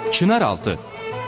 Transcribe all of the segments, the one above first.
Çınaraltı.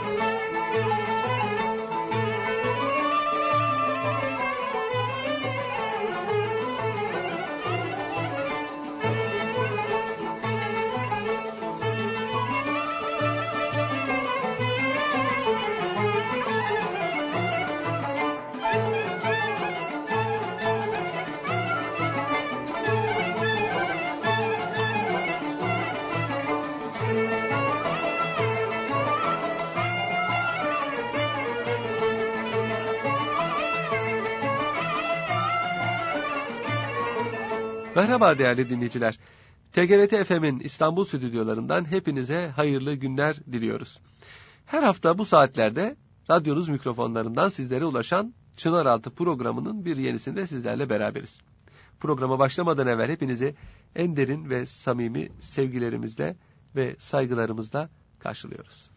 Merhaba değerli dinleyiciler. TGRT FM'in İstanbul stüdyolarından hepinize hayırlı günler diliyoruz. Her hafta bu saatlerde radyonuz mikrofonlarından sizlere ulaşan Çınaraltı programının bir yenisinde sizlerle beraberiz. Programa başlamadan evvel hepinizi en derin ve samimi sevgilerimizle ve saygılarımızla karşılıyoruz.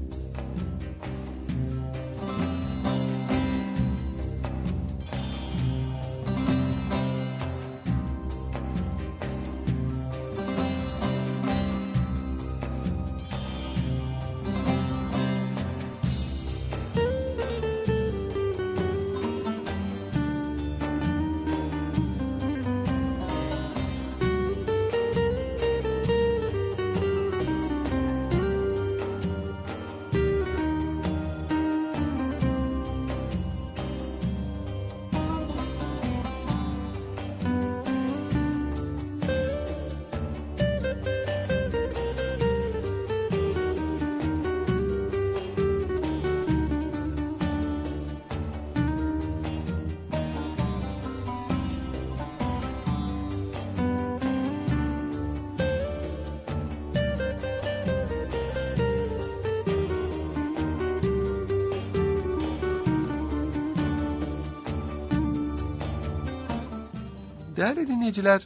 Değerli dinleyiciler,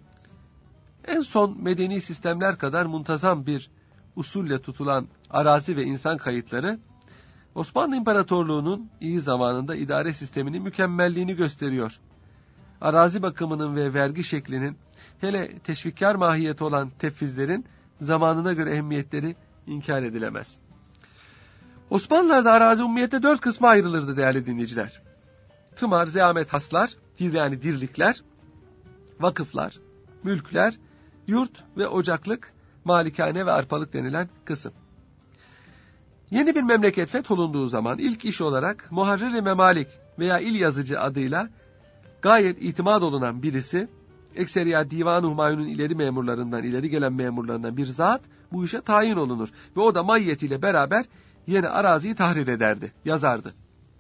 en son medeni sistemler kadar muntazam bir usulle tutulan arazi ve insan kayıtları, Osmanlı İmparatorluğu'nun iyi zamanında idare sisteminin mükemmelliğini gösteriyor. Arazi bakımının ve vergi şeklinin, hele teşvikkar mahiyeti olan tefvizlerin zamanına göre ehemmiyetleri inkar edilemez. Osmanlılar'da arazi umumiyette 4 kısma ayrılırdı değerli dinleyiciler. Tımar, zeamet, haslar, yani dirlikler, vakıflar, mülkler, yurt ve ocaklık, malikane ve arpalık denilen kısım. Yeni bir memleket fetholunduğu zaman ilk iş olarak muharrir-i memalik veya il yazıcı adıyla gayet itimat olunan birisi, ekseriya Divan-ı Humayun'un ileri gelen memurlarından bir zat bu işe tayin olunur ve o da maiyetiyle beraber yeni araziyi tahrir ederdi, yazardı.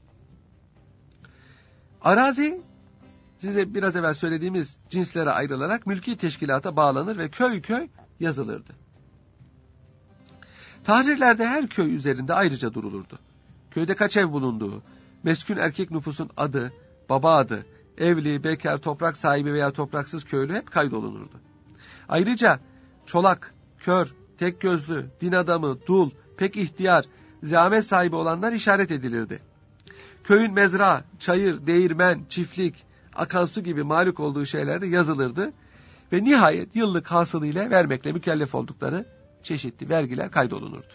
Arazi, size biraz evvel söylediğimiz cinslere ayrılarak mülki teşkilata bağlanır ve köy köy yazılırdı. Tahrirlerde her köy üzerinde ayrıca durulurdu. Köyde kaç ev bulunduğu, meskun erkek nüfusun adı, baba adı, evli, bekar, toprak sahibi veya topraksız köylü hep kaydolunurdu. Ayrıca çolak, kör, tek gözlü, din adamı, dul, pek ihtiyar, zahmet sahibi olanlar işaret edilirdi. Köyün mezra, çayır, değirmen, çiftlik, akan su gibi malik olduğu şeyler de yazılırdı ve nihayet yıllık hasılıyla vermekle mükellef oldukları çeşitli vergiler kaydolunurdu.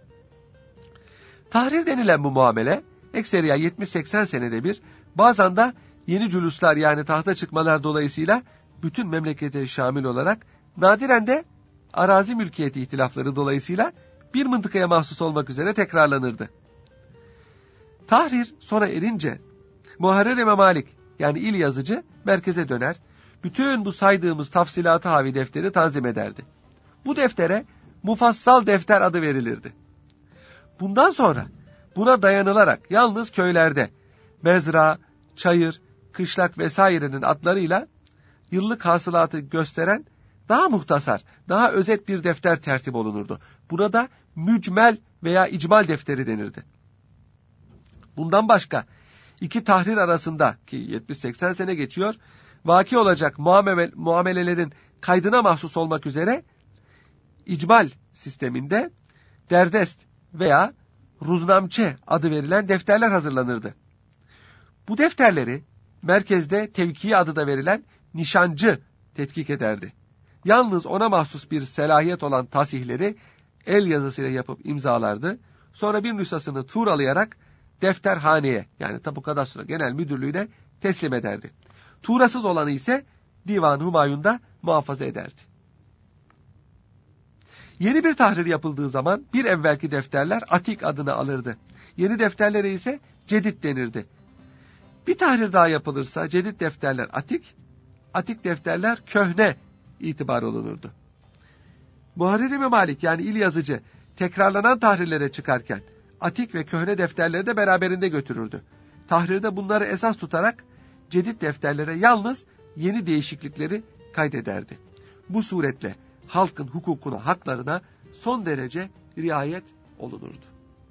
Tahrir denilen bu muamele ekseriya 70-80 senede bir, bazen de yeni cüluslar yani tahta çıkmalar dolayısıyla bütün memlekete şamil olarak, nadiren de arazi mülkiyeti ihtilafları dolayısıyla bir mıntıkaya mahsus olmak üzere tekrarlanırdı. Tahrir sona erince muharrir-i memalik yani il yazıcı merkeze döner, bütün bu saydığımız tafsilatı havi defteri tanzim ederdi. Bu deftere mufassal defter adı verilirdi. Bundan sonra buna dayanılarak yalnız köylerde mezra, çayır, kışlak vesairenin adlarıyla yıllık hasılatı gösteren daha muhtasar, daha özet bir defter tertip olunurdu. Buna da mücmel veya icmal defteri denirdi. Bundan başka iki tahrir arasında ki 70-80 sene geçiyor, vaki olacak muamelelerin kaydına mahsus olmak üzere icmal sisteminde derdest veya ruznamçe adı verilen defterler hazırlanırdı. Bu defterleri merkezde tevkiye adı da verilen nişancı tetkik ederdi. Yalnız ona mahsus bir selahiyet olan tasihleri el yazısıyla yapıp imzalardı. Sonra bir nüshasını tuğralayarak defterhaneye, yani Tapu Kadastro Genel Müdürlüğü'ne teslim ederdi. Tuğrasız olanı ise Divan-ı Humayun'da muhafaza ederdi. Yeni bir tahrir yapıldığı zaman bir evvelki defterler atik adını alırdı. Yeni defterlere ise cedid denirdi. Bir tahrir daha yapılırsa cedid defterler atik, atik defterler köhne itibar olunurdu. Muharrir-i Memalik yani il yazıcı tekrarlanan tahrirlere çıkarken atik ve köhne defterleri de beraberinde götürürdü. Tahrirde bunları esas tutarak cedid defterlere yalnız yeni değişiklikleri kaydederdi. Bu suretle halkın hukukuna, haklarına son derece riayet olunurdu.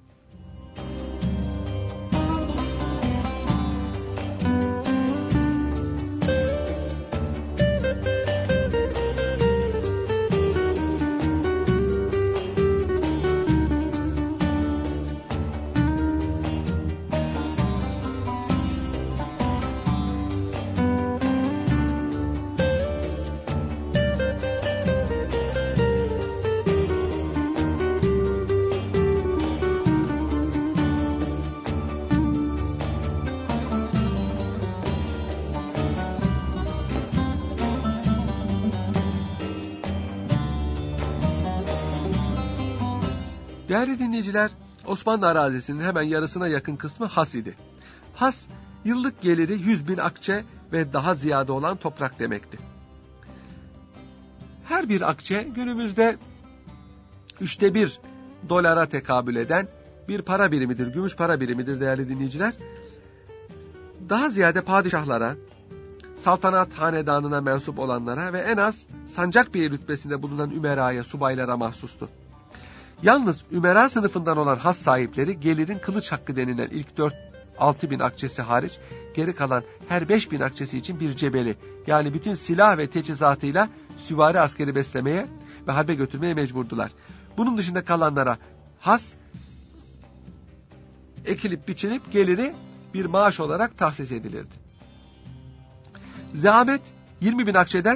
Değerli dinleyiciler, Osmanlı arazisinin hemen yarısına yakın kısmı has idi. Has, yıllık geliri 100.000 akçe ve daha ziyade olan toprak demekti. Her bir akçe günümüzde 1/3 dolara tekabül eden bir para birimidir, gümüş para birimidir değerli dinleyiciler. Daha ziyade padişahlara, saltanat hanedanına mensup olanlara ve en az sancak beyi rütbesinde bulunan ümeraya, subaylara mahsustu. Yalnız ümera sınıfından olan has sahipleri gelirin kılıç hakkı denilen ilk 6.000 akçesi hariç geri kalan her 5.000 akçesi için bir cebeli, yani bütün silah ve teçhizatıyla süvari askeri beslemeye ve harbe götürmeye mecburdular. Bunun dışında kalanlara has ekilip biçilip geliri bir maaş olarak tahsis edilirdi. Zahmet 20.000 akçeden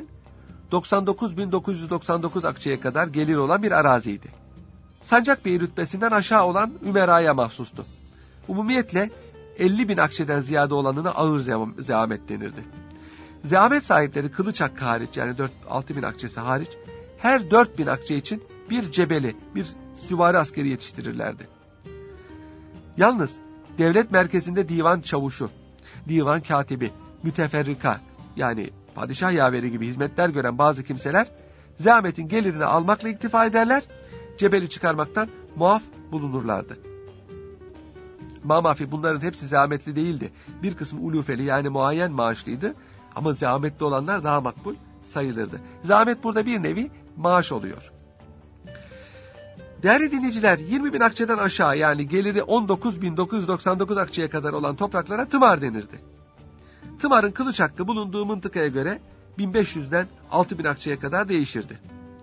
99.999 akçeye kadar gelir olan bir araziydi. Sancakbey rütbesinden aşağı olan ümeraya mahsustu. Umumiyetle 50.000 akçeden ziyade olanına ağır zahmet denirdi. Zahmet sahipleri kılıç hakkı hariç, yani 6.000 akçesi hariç her 4.000 akçe için bir cebeli, bir süvari askeri yetiştirirlerdi. Yalnız devlet merkezinde divan çavuşu, divan katibi, müteferrika yani padişah yaveri gibi hizmetler gören bazı kimseler zahmetin gelirini almakla iktifa ederler, cebeli çıkarmaktan muaf bulunurlardı. Mamafi bunların hepsi zahmetli değildi. Bir kısmı ulufeli yani muayyen maaşlıydı ama zahmetli olanlar daha makbul sayılırdı. Zahmet burada bir nevi maaş oluyor. Değerli dinleyiciler, 20.000 akçeden aşağı yani geliri 19.999 akçeye kadar olan topraklara tımar denirdi. Tımarın kılıç hakkı bulunduğu mıntıkaya göre 1500'den 6.000 akçeye kadar değişirdi.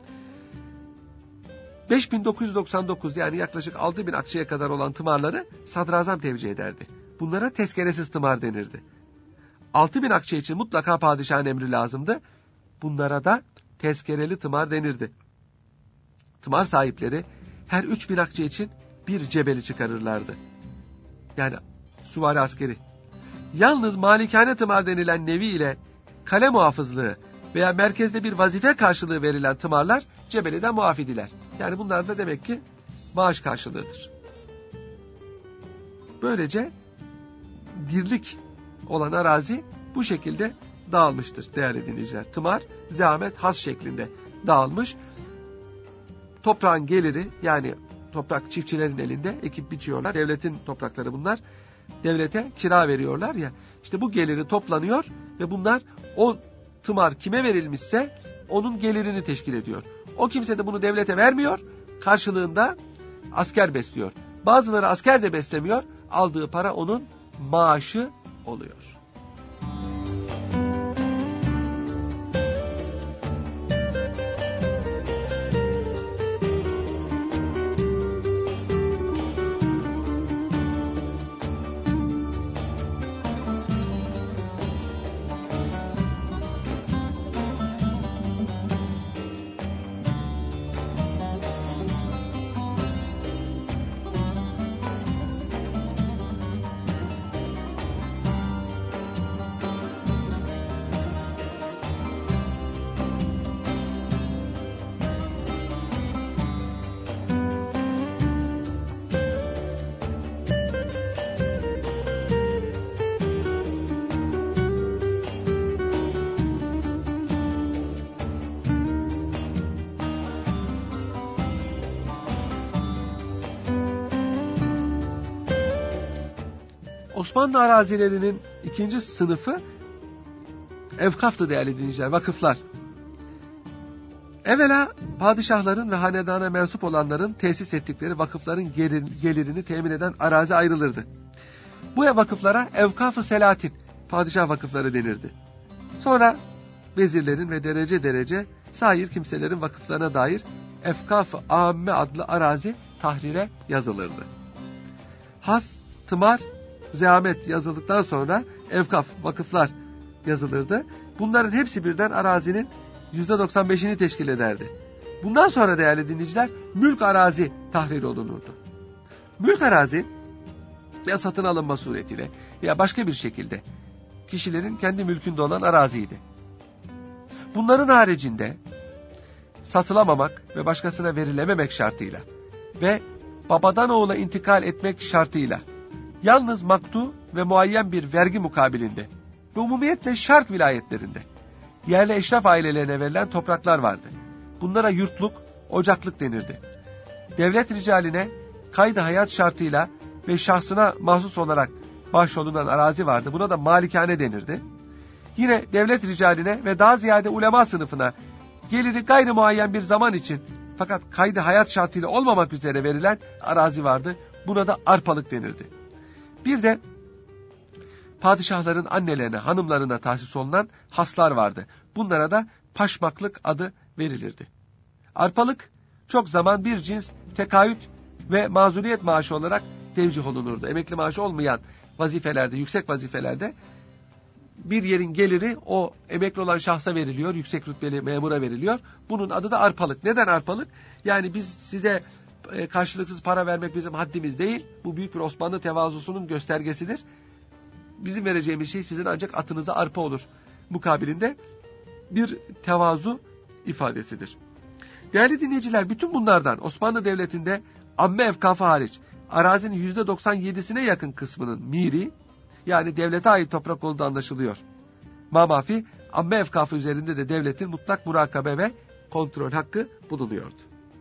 5.999 yani yaklaşık 6.000 akçeye kadar olan tımarları sadrazam tevcih ederdi. Bunlara tezkeresiz tımar denirdi. 6.000 akçe için mutlaka padişahın emri lazımdı. Bunlara da tezkereli tımar denirdi. Tımar sahipleri her 3.000 akçe için bir cebeli çıkarırlardı. Yani süvari askeri. Yalnız malikane tımar denilen nevi ile kale muhafızlığı veya merkezde bir vazife karşılığı verilen tımarlar cebeliden muaf idiler. Yani bunlar da demek ki maaş karşılığıdır. Böylece birlik olan arazi bu şekilde dağılmıştır değerli dinleyiciler. Tımar, zahmet, has şeklinde dağılmış. Toprağın geliri yani toprak çiftçilerin elinde ekip biçiyorlar. Devletin toprakları bunlar. Devlete kira veriyorlar ya. İşte bu geliri toplanıyor ve bunlar o tımar kime verilmişse onun gelirini teşkil ediyor. O kimse de bunu devlete vermiyor. Karşılığında asker besliyor. Bazıları asker de beslemiyor. Aldığı para onun maaşı oluyor. Osmanlı arazilerinin ikinci sınıfı evkaftı değerli dinleyiciler, vakıflar. Evvela padişahların ve hanedana mensup olanların tesis ettikleri vakıfların gelirini temin eden arazi ayrılırdı. Bu vakıflara evkaf-ı selatin, padişah vakıfları denirdi. Sonra vezirlerin ve derece derece sair kimselerin vakıflarına dair Efkaf-ı Amme adlı arazi tahrire yazılırdı. Has, tımar, zehamet yazıldıktan sonra evkaf, vakıflar yazılırdı. Bunların hepsi birden arazinin %95'ini teşkil ederdi. Bundan sonra değerli dinleyiciler, mülk arazi tahrir olunurdu. Mülk arazi ya satın alınma suretiyle ya başka bir şekilde kişilerin kendi mülkünde olan araziydi. Bunların haricinde satılamamak ve başkasına verilememek şartıyla ve babadan oğula intikal etmek şartıyla yalnız maktu ve muayyen bir vergi mukabilinde ve umumiyetle şark vilayetlerinde yerli eşraf ailelerine verilen topraklar vardı. Bunlara yurtluk, ocaklık denirdi. Devlet ricaline kaydı hayat şartıyla ve şahsına mahsus olarak bahşolunan arazi vardı. Buna da malikane denirdi. Yine devlet ricaline ve daha ziyade ulema sınıfına geliri gayri muayyen bir zaman için fakat kaydı hayat şartıyla olmamak üzere verilen arazi vardı. Buna da arpalık denirdi. Bir de padişahların annelerine, hanımlarına tahsis olunan haslar vardı. Bunlara da paşmaklık adı verilirdi. Arpalık çok zaman bir cins tekahüt ve mazuriyet maaşı olarak tevcih olunurdu. Emekli maaşı olmayan vazifelerde, yüksek vazifelerde bir yerin geliri o emekli olan şahsa veriliyor, yüksek rütbeli memura veriliyor. Bunun adı da arpalık. Neden arpalık? Yani biz size karşılıksız para vermek bizim haddimiz değil. Bu büyük bir Osmanlı tevazusunun göstergesidir. Bizim vereceğimiz şey sizin ancak atınıza arpa olur mukabilinde bir tevazu ifadesidir. Değerli dinleyiciler, bütün bunlardan Osmanlı Devleti'nde amme evkafı hariç arazinin %97'sine yakın kısmının miri, yani devlete ait toprak olduğu anlaşılıyor. Mamafi, amme evkafı üzerinde de devletin mutlak murakabe ve kontrol hakkı bulunuyordu.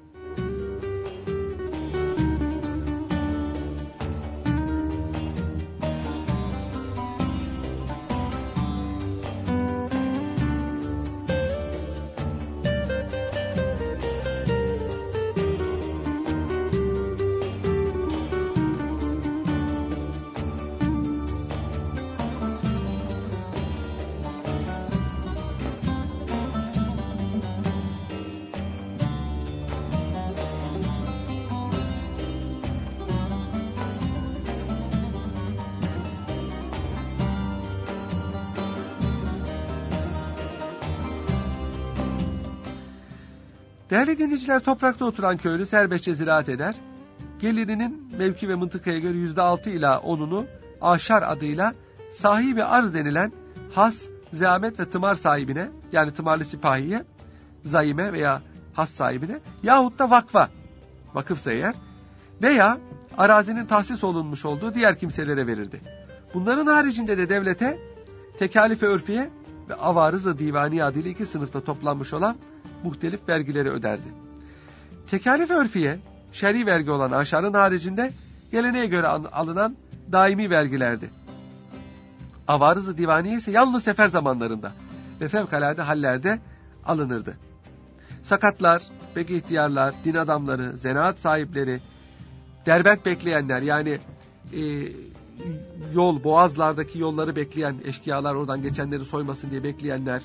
Değerli dinleyiciler, toprakta oturan köylü serbestçe ziraat eder. Gelirinin mevki ve mıntıkaya göre %6 ila 10'unu aşar adıyla sahibi arz denilen has, zehamet ve tımar sahibine, yani tımarlı sipahiye, zaime veya has sahibine yahut da vakfa, vakıfsa eğer, veya arazinin tahsis olunmuş olduğu diğer kimselere verirdi. Bunların haricinde de devlete tekalif-i örfiye ve avarız-ı divani adıyla iki sınıfta toplanmış olan muhtelif vergileri öderdi. Tekalif-i örfiye, şer'i vergi olan aşarın haricinde geleneğe göre alınan daimi vergilerdi. Avarız-ı divaniye ise yalnız sefer zamanlarında ve fevkalade hallerde alınırdı. Sakatlar, beki ihtiyarlar, din adamları, zanaat sahipleri, derbent bekleyenler, yani boğazlardaki yolları bekleyen eşkıyalar, oradan geçenleri soymasın diye bekleyenler,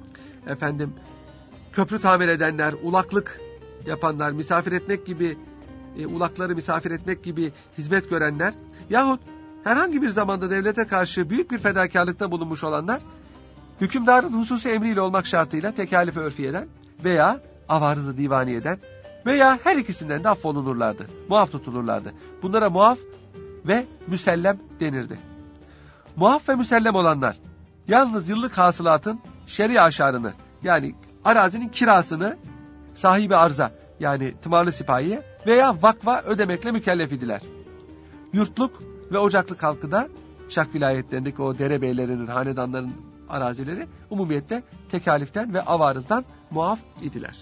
köprü tamir edenler, ulaklık yapanlar, misafir etmek gibi, ulakları misafir etmek gibi hizmet görenler yahut herhangi bir zamanda devlete karşı büyük bir fedakarlıkta bulunmuş olanlar, hükümdarın hususi emriyle olmak şartıyla tekalif-i örfiyeden veya avarız-ı divaniyeden veya her ikisinden de affolunurlardı, muaf tutulurlardı. Bunlara muaf ve müsellem denirdi. Muaf ve müsellem olanlar, yalnız yıllık hasılatın şer'i aşarını, yani arazinin kirasını sahibi arza, yani tımarlı sipahiye veya vakfa ödemekle mükellef idiler. Yurtluk ve ocaklık halkı da şark vilayetlerindeki o derebeylerinin, hanedanların arazileri umumiyetle tekaliften ve avarızdan muaf idiler.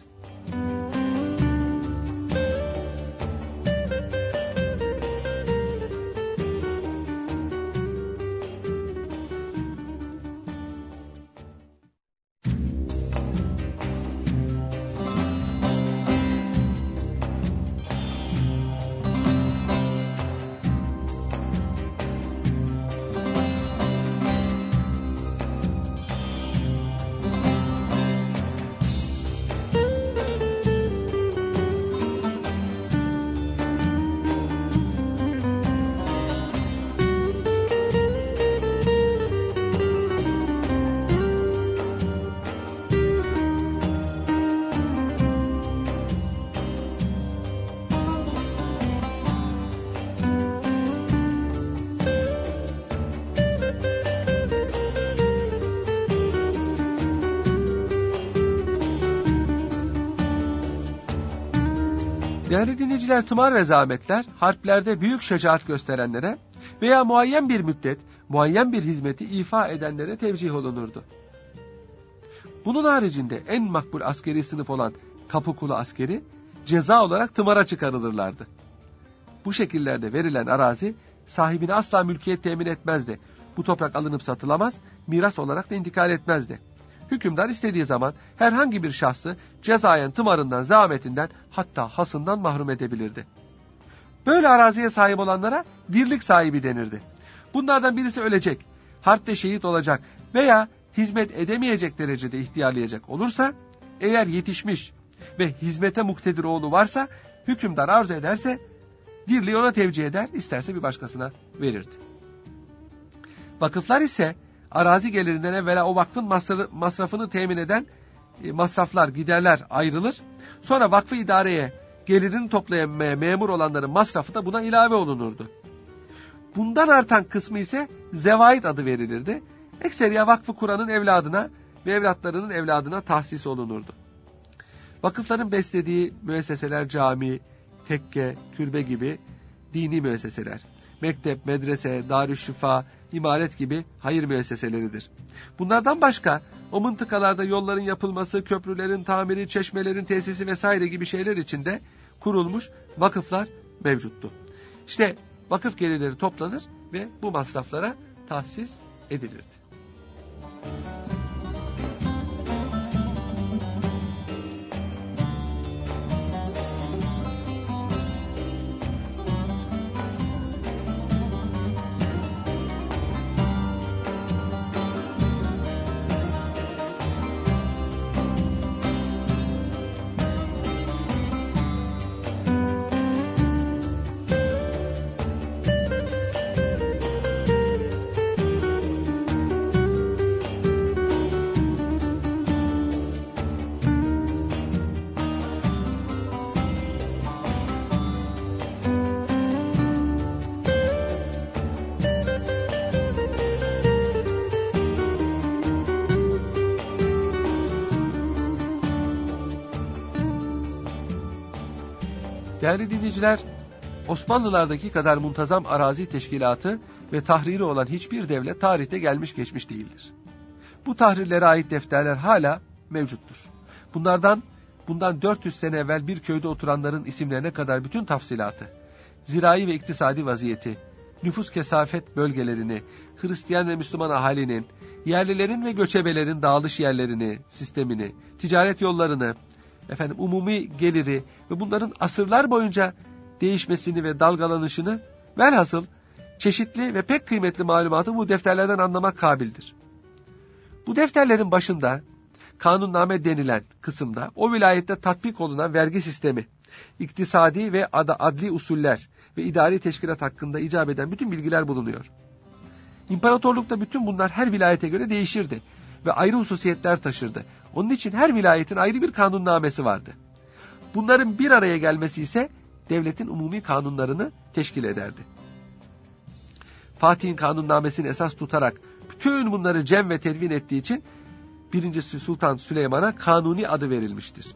Değerli dinleyiciler, tımar ve zahmetler harplerde büyük şecaat gösterenlere veya muayyen bir müddet, muayyen bir hizmeti ifa edenlere tevcih olunurdu. Bunun haricinde en makbul askeri sınıf olan kapı-kulu askeri ceza olarak tımara çıkarılırlardı. Bu şekillerde verilen arazi sahibine asla mülkiyet temin etmezdi. Bu toprak alınıp satılamaz, miras olarak da intikal etmezdi. Hükümdar istediği zaman herhangi bir şahsı cezayen tımarından, zahmetinden, hatta hasından mahrum edebilirdi. Böyle araziye sahip olanlara dirlik sahibi denirdi. Bunlardan birisi ölecek, harpte şehit olacak veya hizmet edemeyecek derecede ihtiyarlayacak olursa, eğer yetişmiş ve hizmete muktedir oğlu varsa, hükümdar arzu ederse dirliği ona tevcih eder, isterse bir başkasına verirdi. Vakıflar ise arazi gelirinden evvela o vakfın masrafını temin eden masraflar, giderler ayrılır. Sonra vakfı idareye gelirini toplayan memur olanların masrafı da buna ilave olunurdu. Bundan artan kısmı ise zevaid adı verilirdi. Ekseriya vakfı kuranın evladına ve evlatlarının evladına tahsis olunurdu. Vakıfların beslediği müesseseler cami, tekke, türbe gibi dini müesseseler, mektep, medrese, darüşşifa, imaret gibi hayır müesseseleridir. Bunlardan başka o mıntıkalarda yolların yapılması, köprülerin tamiri, çeşmelerin tesisi vesaire gibi şeyler için de kurulmuş vakıflar mevcuttu. İşte vakıf gelirleri toplanır ve bu masraflara tahsis edilirdi. Değerli dinleyiciler, Osmanlılardaki kadar muntazam arazi teşkilatı ve tahriri olan hiçbir devlet tarihte gelmiş geçmiş değildir. Bu tahrirlere ait defterler hala mevcuttur. Bundan 400 sene evvel bir köyde oturanların isimlerine kadar bütün tafsilatı, zirai ve iktisadi vaziyeti, nüfus kesafet bölgelerini, Hristiyan ve Müslüman ahalinin, yerlilerin ve göçebelerin dağılış yerlerini, sistemini, ticaret yollarını, umumi geliri ve bunların asırlar boyunca değişmesini ve dalgalanışını, velhasıl çeşitli ve pek kıymetli malumatı bu defterlerden anlamak kabildir. Bu defterlerin başında kanunname denilen kısımda o vilayette tatbik olunan vergi sistemi, iktisadi ve adli usuller ve idari teşkilat hakkında icap eden bütün bilgiler bulunuyor. İmparatorlukta bütün bunlar her vilayete göre değişirdi ve ayrı hususiyetler taşırdı. Onun için her vilayetin ayrı bir kanunnamesi vardı. Bunların bir araya gelmesi ise devletin umumi kanunlarını teşkil ederdi. Fatih'in kanunnamesini esas tutarak bütün bunları cem ve tedvin ettiği için 1. Sultan Süleyman'a Kanuni adı verilmiştir.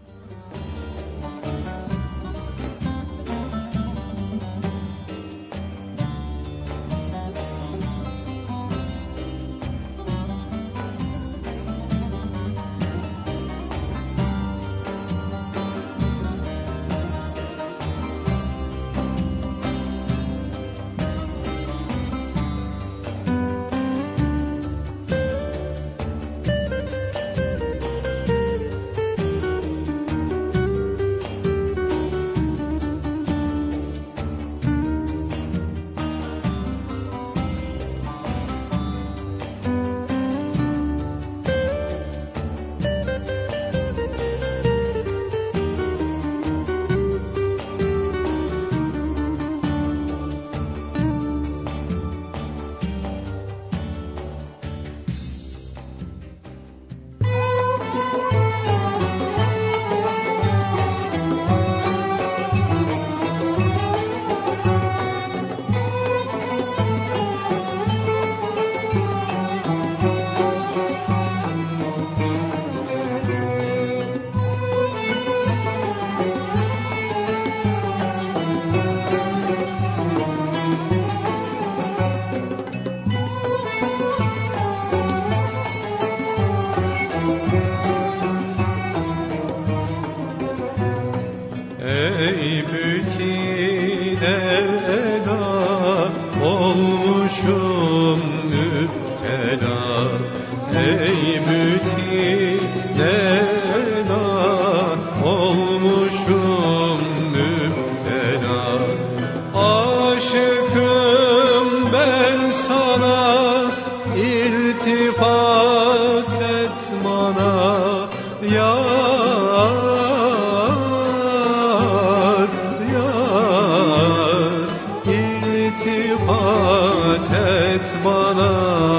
bana yar, yar. İltifat et bana,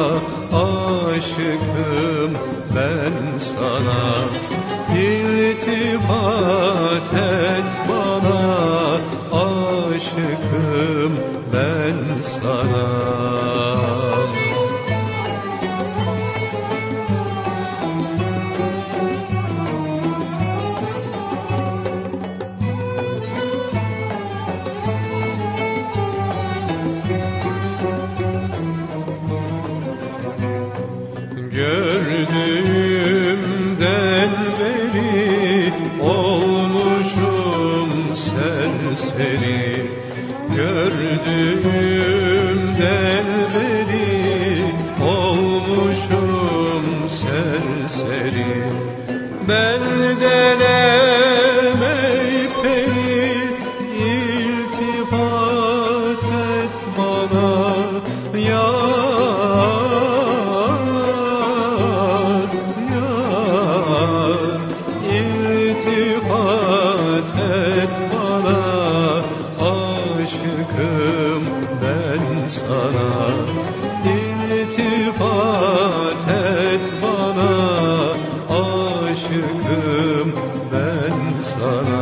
aşıkım ben sana. İltifat et bana, aşıkım ben sana. Gördüğümden beri olmuşum serseri. Gördüğümden beri olmuşum serseri. Benden ey peri, iltifat et bana yar, yar. İltifat et bana, aşıkım ben sana. İltifat et bana, aşıkım ben sana.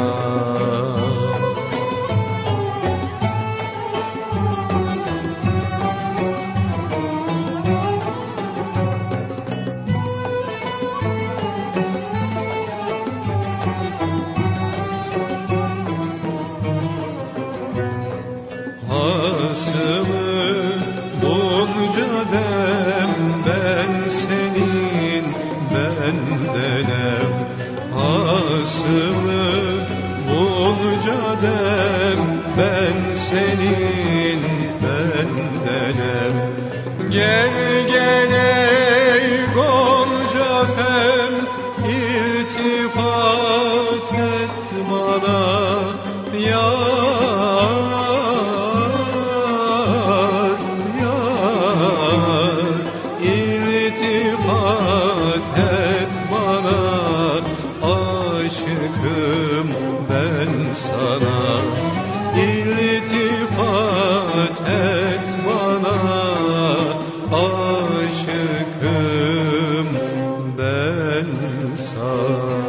Hasımı bunca dem ben senin bendenem. Hasımı bunca dem ben senin bendenem. Gel gel ey Gonca pem, iltifat et bana yar, yar. İltifat et bana, aşıkım ben sana. İltifat et bana, aşıkım ben sana.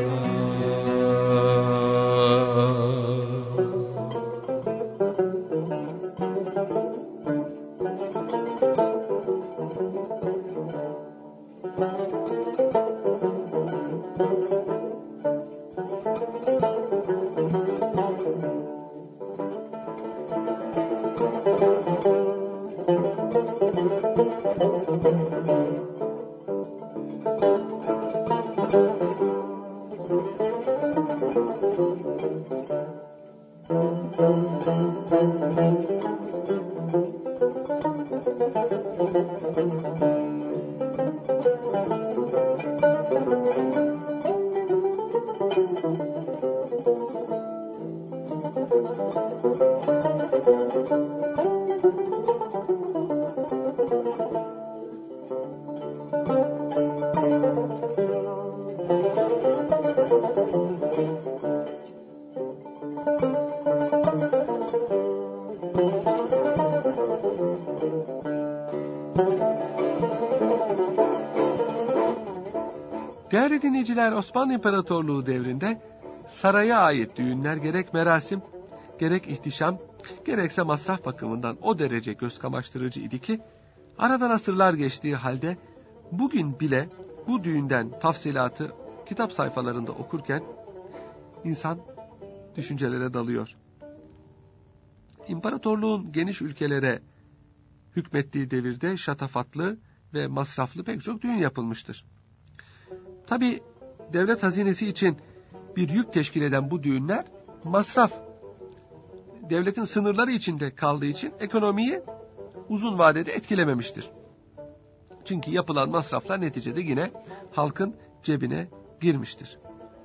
Değerli dinleyiciler, Osmanlı İmparatorluğu devrinde saraya ait düğünler gerek merasim, gerek ihtişam, gerekse masraf bakımından o derece göz kamaştırıcı idi ki, aradan asırlar geçtiği halde bugün bile bu düğünden tafsilatı kitap sayfalarında okurken insan düşüncelere dalıyor. İmparatorluğun geniş ülkelere hükmettiği devirde şatafatlı ve masraflı pek çok düğün yapılmıştır. Tabi devlet hazinesi için bir yük teşkil eden bu düğünler masraf, devletin sınırları içinde kaldığı için ekonomiyi uzun vadede etkilememiştir. Çünkü yapılan masraflar neticede yine halkın cebine girmiştir.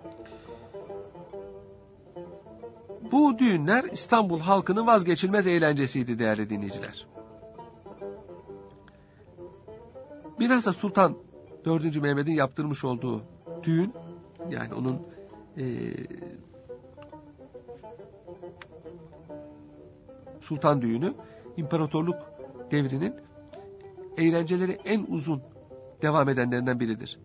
Bu düğünler İstanbul halkının vazgeçilmez eğlencesiydi değerli dinleyiciler. Bilhassa Sultan 4. Mehmet'in yaptırmış olduğu düğün, yani onun sultan düğünü, imparatorluk devrinin eğlenceleri en uzun devam edenlerinden biridir.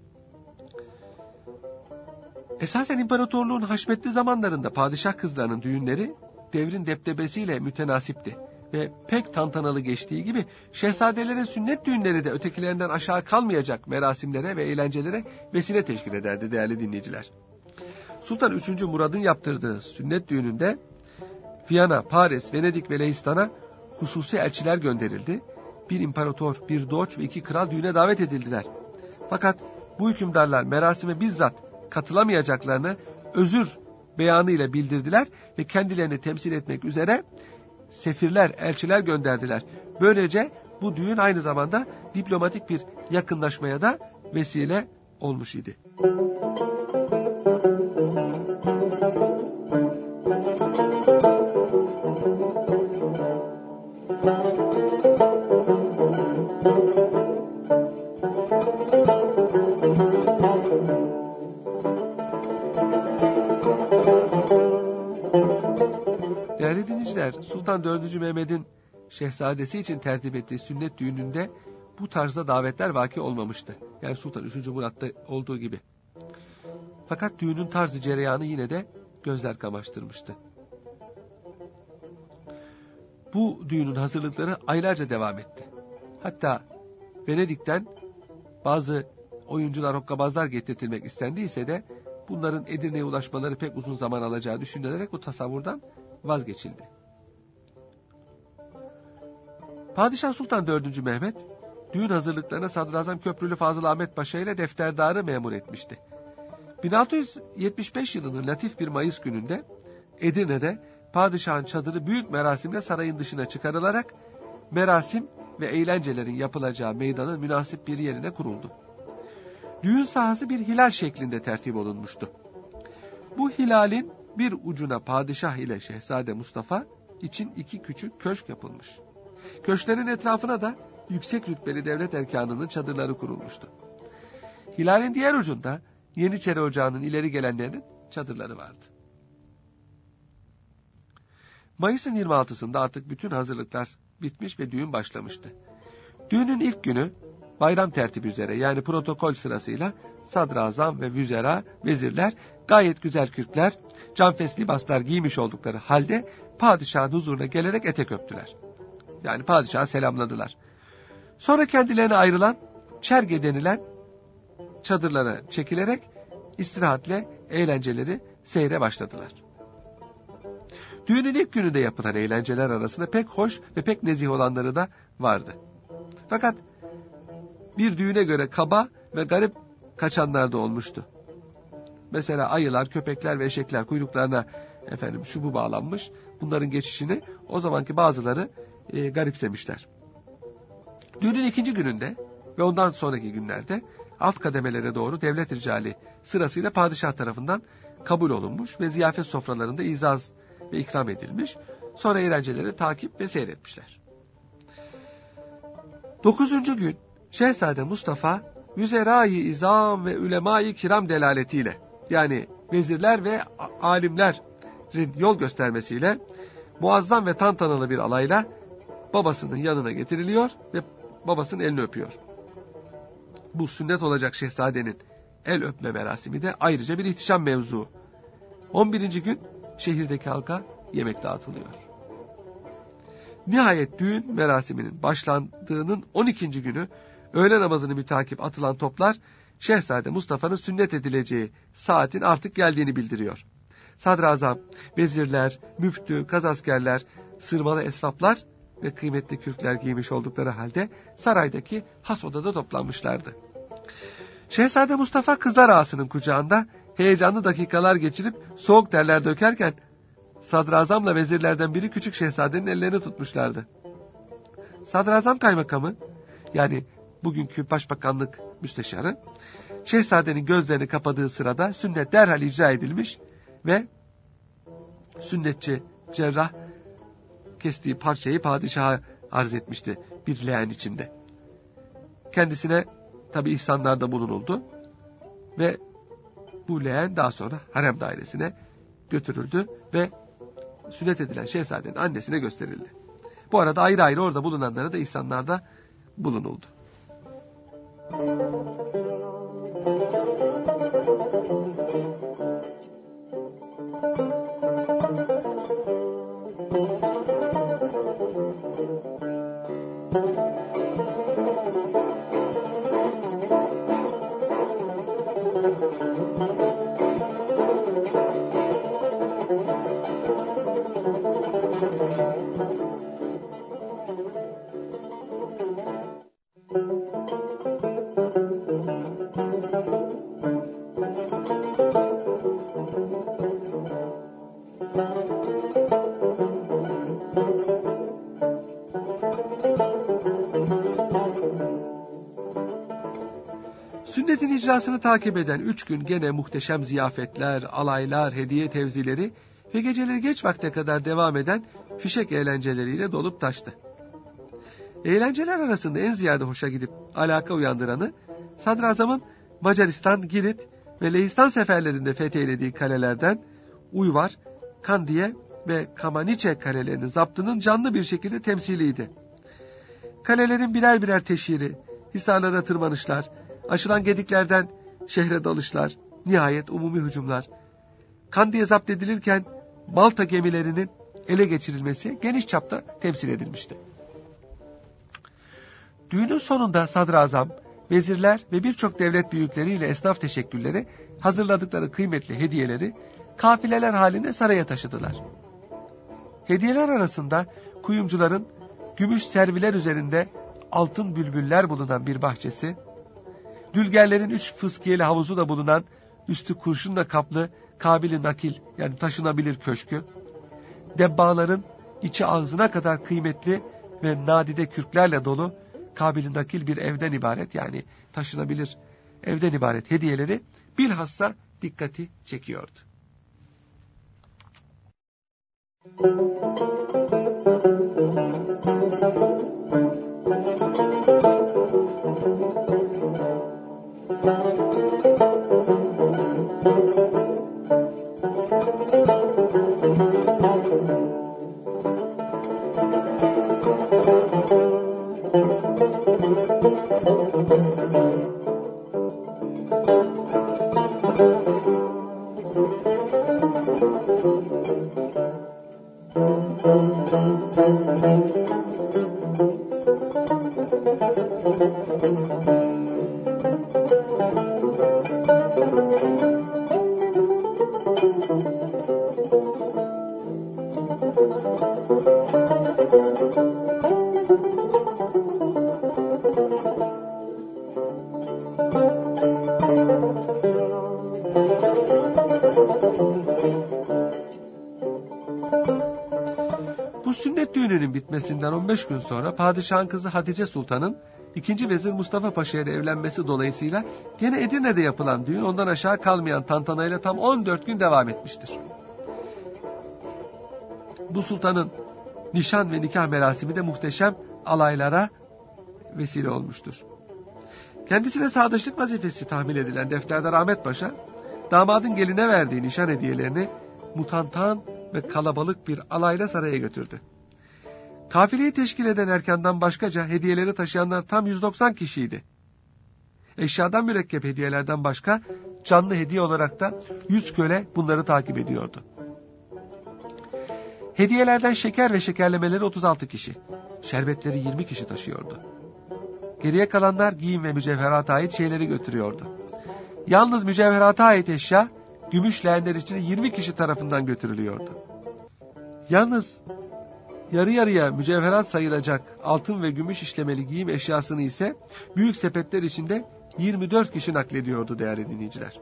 Esasen imparatorluğun haşmetli zamanlarında padişah kızlarının düğünleri devrin deptebesiyle mütenasipti ve pek tantanalı geçtiği gibi şehzadelerin sünnet düğünleri de ötekilerinden aşağı kalmayacak merasimlere ve eğlencelere vesile teşkil ederdi değerli dinleyiciler. Sultan 3. Murad'ın yaptırdığı sünnet düğününde Viyana, Paris, Venedik ve Leistan'a hususi elçiler gönderildi. Bir imparator, bir doç ve 2 kral düğüne davet edildiler. Fakat bu hükümdarlar merasime bizzat katılamayacaklarını özür beyanıyla bildirdiler ve kendilerini temsil etmek üzere sefirler, elçiler gönderdiler. Böylece bu düğün aynı zamanda diplomatik bir yakınlaşmaya da vesile olmuş idi. Değerli dinleyiciler, Sultan 4. Mehmet'in şehzadesi için tertip ettiği sünnet düğününde bu tarzda davetler vaki olmamıştı. Yani Sultan 3. Murat'ta olduğu gibi. Fakat düğünün tarzı cereyanı yine de gözler kamaştırmıştı. Bu düğünün hazırlıkları aylarca devam etti. Hatta Venedik'ten bazı oyuncular, hokkabazlar getirtilmek istendiyse de bunların Edirne'ye ulaşmaları pek uzun zaman alacağı düşünülerek bu tasavvurdan vazgeçildi. Padişah Sultan 4. Mehmet, düğün hazırlıklarına Sadrazam Köprülü Fazıl Ahmet Paşa ile defterdarı memur etmişti. 1675 yılının latif bir Mayıs gününde Edirne'de padişahın çadırı büyük merasimle sarayın dışına çıkarılarak merasim ve eğlencelerin yapılacağı meydanın münasip bir yerine kuruldu. Düğün sahası bir hilal şeklinde tertip olunmuştu. Bu hilalin bir ucuna padişah ile Şehzade Mustafa için 2 küçük köşk yapılmış. Köşklerin etrafına da yüksek rütbeli devlet erkanının çadırları kurulmuştu. Hilalin diğer ucunda Yeniçeri Ocağı'nın ileri gelenlerinin çadırları vardı. Mayıs'ın 26'sında artık bütün hazırlıklar bitmiş ve düğün başlamıştı. Düğünün ilk günü bayram tertibi üzere, yani protokol sırasıyla sadrazam ve vüzera, vezirler gayet güzel kürkler, canfes libaslar giymiş oldukları halde padişahın huzuruna gelerek etek öptüler. Yani padişahı selamladılar. Sonra kendilerine ayrılan çerge denilen çadırlara çekilerek istirahatle eğlenceleri seyre başladılar. Düğünün ilk gününde yapılan eğlenceler arasında pek hoş ve pek nezih olanları da vardı. Fakat bir düğüne göre kaba ve garip kaçanlar da olmuştu. Mesela ayılar, köpekler ve eşekler kuyruklarına şubu bağlanmış. Bunların geçişini o zamanki bazıları garipsemişler. Düğünün 2. gününde ve ondan sonraki günlerde alt kademelere doğru devlet ricali sırasıyla padişah tarafından kabul olunmuş ve ziyafet sofralarında izaz ve ikram edilmiş. Sonra eğlenceleri takip ve seyretmişler. 9. gün Şehzade Mustafa Vüzera-i İzam ve Ülema-i Kiram delaletiyle, yani vezirler ve alimlerin yol göstermesiyle muazzam ve tantanalı bir alayla babasının yanına getiriliyor ve babasının elini öpüyor. Bu sünnet olacak şehzadenin el öpme merasimi de ayrıca bir ihtişam mevzu. 11. gün şehirdeki halka yemek dağıtılıyor. Nihayet düğün merasiminin başlandığının 12. günü öğle namazını mütakip atılan toplar Şehzade Mustafa'nın sünnet edileceği saatin artık geldiğini bildiriyor. Sadrazam, vezirler, müftü, gazaskerler, sırmalı esvaplar ve kıymetli kürkler giymiş oldukları halde saraydaki has odada toplanmışlardı. Şehzade Mustafa kızlar ağasının kucağında heyecanlı dakikalar geçirip soğuk terler dökerken sadrazamla vezirlerden biri küçük şehzadenin ellerini tutmuşlardı. Sadrazam kaymakamı, yani bugünkü başbakanlık müsteşarı, şehzadenin gözlerini kapadığı sırada sünnet derhal icra edilmiş ve sünnetçi cerrah kestiği parçayı padişaha arz etmişti bir leğen içinde. Kendisine tabi ihsanlarda bulunuldu. Ve bu leğen daha sonra harem dairesine götürüldü ve sünnet edilen şehzadenin annesine gösterildi. Bu arada ayrı ayrı orada bulunanlara da ihsanlarda bulunuldu. Sünnetin icrasını takip eden 3 gün gene muhteşem ziyafetler, alaylar, hediye tevzileri ve geceleri geç vakte kadar devam eden fişek eğlenceleriyle dolup taştı. Eğlenceler arasında en ziyade hoşa gidip alaka uyandıranı, Sadrazam'ın Macaristan, Girit ve Lehistan seferlerinde fetheylediği kalelerden Uyvar, Kandiye ve Kamaniçe kalelerinin zaptının canlı bir şekilde temsiliydi. Kalelerin birer birer teşhiri, hisarlara tırmanışlar, aşılan gediklerden şehre dalışlar, nihayet umumi hücumlar. Kandiye zapt edilirken Malta gemilerinin ele geçirilmesi geniş çapta temsil edilmişti. Düğünün sonunda sadrazam, vezirler ve birçok devlet büyükleriyle esnaf teşekkülleri hazırladıkları kıymetli hediyeleri kafileler halinde saraya taşıdılar. Hediyeler arasında kuyumcuların gümüş serviler üzerinde altın bülbüller bulunan bir bahçesi, dülgerlerin 3 fıskiyeli havuzu da bulunan üstü kurşunla kaplı kabili nakil yani taşınabilir köşkü, debbağların içi ağzına kadar kıymetli ve nadide kürklerle dolu kabili nakil bir evden ibaret yani taşınabilir evden ibaret hediyeleri bilhassa dikkati çekiyordu. Bu sünnet düğününün bitmesinden 15 gün sonra padişahın kızı Hatice Sultan'ın 2. Vezir Mustafa Paşa ile evlenmesi dolayısıyla gene Edirne'de yapılan düğün ondan aşağı kalmayan tantanayla tam 14 gün devam etmiştir. Bu sultanın nişan ve nikah merasimi de muhteşem alaylara vesile olmuştur. Kendisine sağdaşlık vazifesi tahmil edilen Defterdar Ahmet Paşa, damadın geline verdiği nişan hediyelerini mutantan ve kalabalık bir alayla saraya götürdü. Kafileyi teşkil eden erkandan başkaca hediyeleri taşıyanlar tam 190 kişiydi. Eşyadan mürekkep hediyelerden başka canlı hediye olarak da 100 köle bunları takip ediyordu. Hediyelerden şeker ve şekerlemeleri 36 kişi, şerbetleri 20 kişi taşıyordu. Geriye kalanlar giyim ve mücevherata ait şeyleri götürüyordu. Yalnız mücevherata ait eşya, gümüş leğenler içinde 20 kişi tarafından götürülüyordu. Yalnız yarı yarıya mücevherat sayılacak altın ve gümüş işlemeli giyim eşyasını ise büyük sepetler içinde 24 kişi naklediyordu değerli dinleyiciler.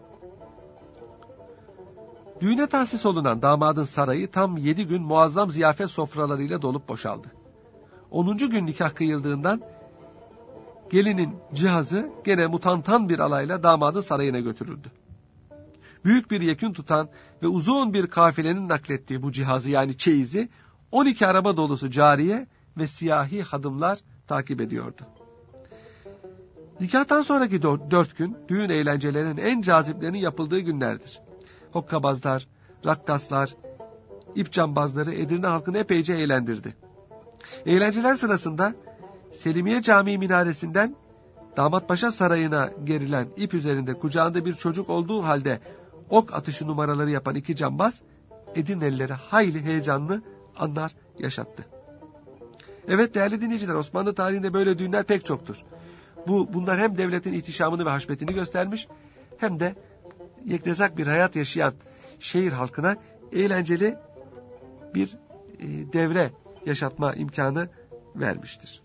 Düğüne tahsis olunan damadın sarayı tam 7 gün muazzam ziyafet sofralarıyla dolup boşaldı. 10. gün nikah kıyıldığından gelinin cihazı gene mutantan bir alayla damadın sarayına götürüldü. Büyük bir yekün tutan ve uzun bir kafilenin naklettiği bu cihazı yani çeyizi 12 araba dolusu cariye ve siyahi hadımlar takip ediyordu. Nikahtan sonraki 4 gün düğün eğlencelerinin en caziplerinin yapıldığı günlerdir. Hokkabazlar, rakkaslar, ip cambazları Edirne halkını epeyce eğlendirdi. Eğlenceler sırasında Selimiye Camii minaresinden Damatpaşa Sarayı'na gerilen ip üzerinde kucağında bir çocuk olduğu halde ok atışı numaraları yapan 2 cambaz Edirnelilere hayli heyecanlı anlar yaşattı. Evet değerli dinleyiciler, Osmanlı tarihinde böyle düğünler pek çoktur. Bunlar hem devletin ihtişamını ve haşmetini göstermiş hem de yeknesak bir hayat yaşayan şehir halkına eğlenceli bir devre yaşatma imkanı vermiştir.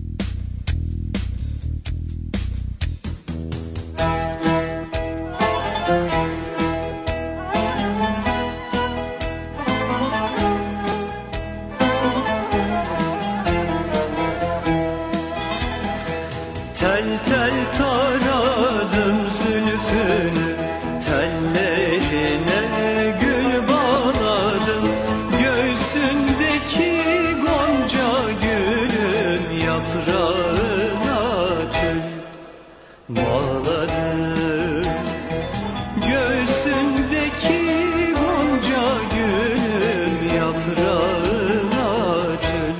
Tel tel taradım zülfünü, tellerine gül bağladım. Göğsündeki gonca gülün yaprağına tül bağladım. Göğsündeki gonca gülün yaprağına tül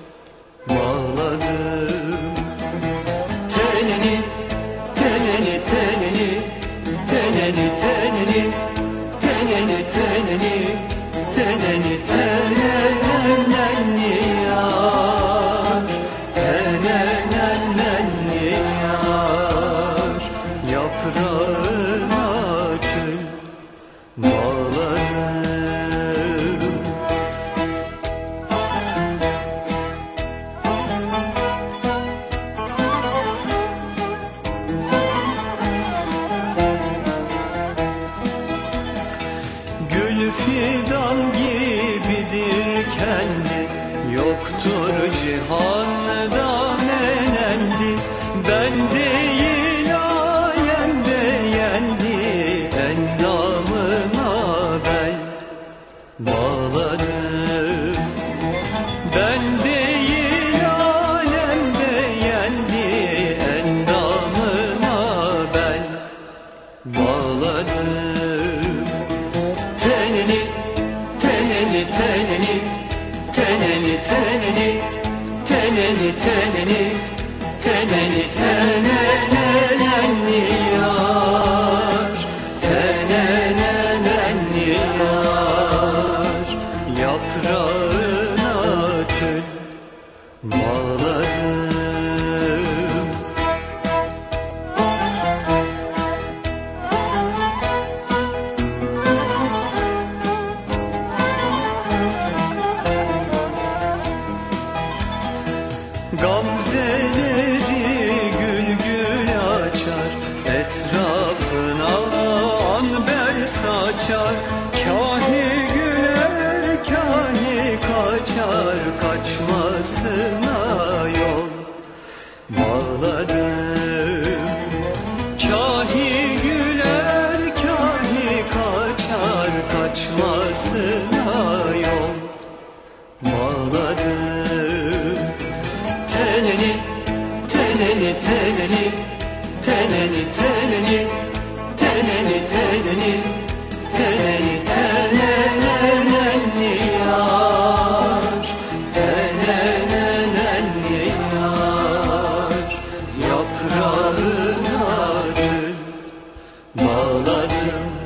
bağladım. Teneni, teneni, teneni, teneni, teneni, teneni, teneni, teneni, tenenenni yar, tenenenni yar, yaprağına tül bağladım. Gül fidan gibidir kendi, yoktur cihanda menendi. Ben değil alemde yendi, endamına bel bağladım. Ben değil alemde yendi, endamına bel bağladım. Teneni, teneni, teneni, teneni, teneni, teneni, teneni, teneni, tenenenni yar, tenenenni yar, yaprağına tül bağladım. Gamzeleri gül gül açar, etrafına anber saçar. Kahi güler, kahi kaçar, kaçmasına yol bağladım. Kahi güler, kahi kaçar, kaçmasına yol bağladım. Teneni, teneni, teneni, teneni, teneni, teneni, teneni, teneni, tenenenni yar, tenenenni yar, yaprağına tül bağladım.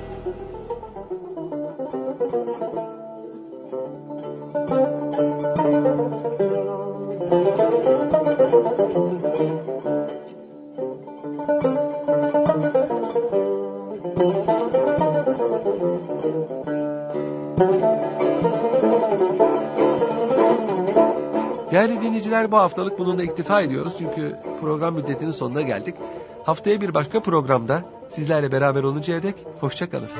Değerli dinleyiciler, bu haftalık bununla iktifa ediyoruz. Çünkü program müddetinin sonuna geldik. Haftaya bir başka programda sizlerle beraber oluncaya dek hoşça kalın.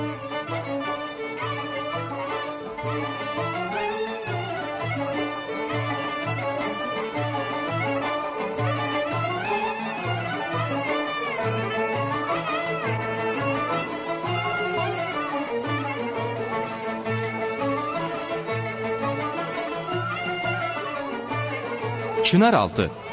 Çınaraltı